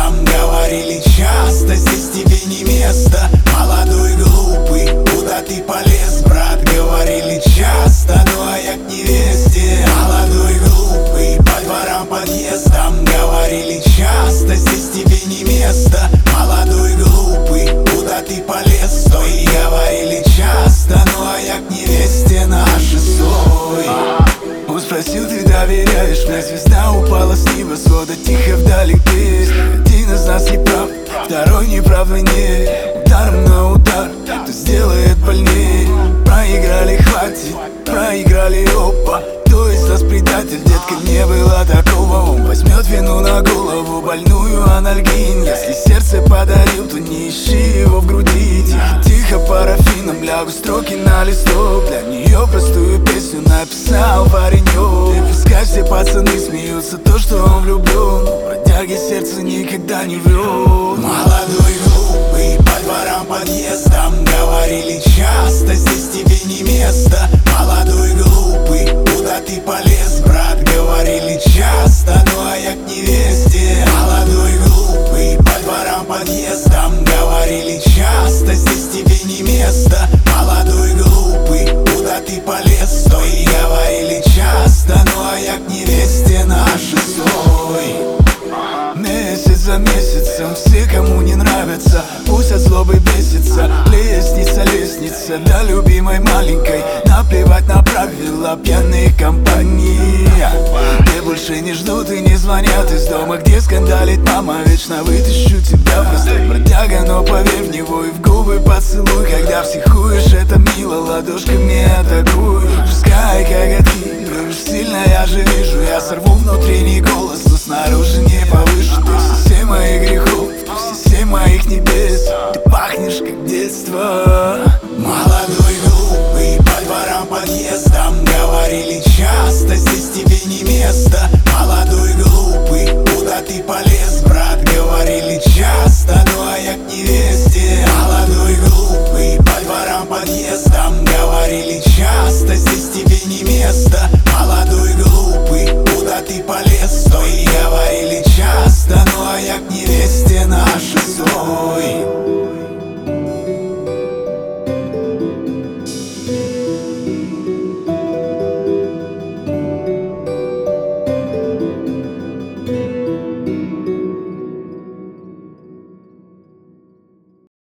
подъездам. Говорили часто, здесь тебе не место. Молодой, глупый, куда ты полез, брат? Говорили часто, ну а я к невесте. Молодой, глупый, по дворам, подъездам. Говорили часто, здесь тебе не место. Молодой, глупый, куда ты полез? Стой, говорили часто, ну а я к невесте на шестой. Спросил, ты доверяешь мне? Звезда упала с небосвода, тихо вдалеке. Один из нас не прав, второй не прав и не. Ударом на удар, кто сделает больнее. Проиграли, хватит, проиграли, опа. Кто из нас предатель, детка, не было такого. Он возьмет вину на голову, больную анальгин. Если сердце подарил, то не ищи его в груди. Тихо, тихо, парафином лягу строки на листок. Для нее простую песню написал паренек. И пускай все пацаны смеются, то, что он влюблен, но бродяги сердце никогда не врет. Молодой, глупый, по дворам, подъездам. Говорили часто, здесь тебе не место. Молодой, глупый, куда ты полез, брат? Говорили часто, ну а я к невесте. Молодой, глупый, по дворам, подъездам. Говорили часто, здесь тебе не место. Молодой, глупый, куда ты полез? Стой, говорили часто, ну а я к невесте на шестой. Месяц за месяцем все, кому не нравится, пусть от злобы бесится. Лестница, лестница для любимой маленькой. Наплевать на правила пьяной компании, где больше не ждут и не звонят из дома, где скандалит мама. Вечно вытащу тебя просто, бродяга, но поверь в него и в губы поцелуй. Когда психуешь, это мило, ладошками атакуй. Пускай коготки режешь сильно, я же вижу. Я сорву внутренний голос, но снаружи не повыше.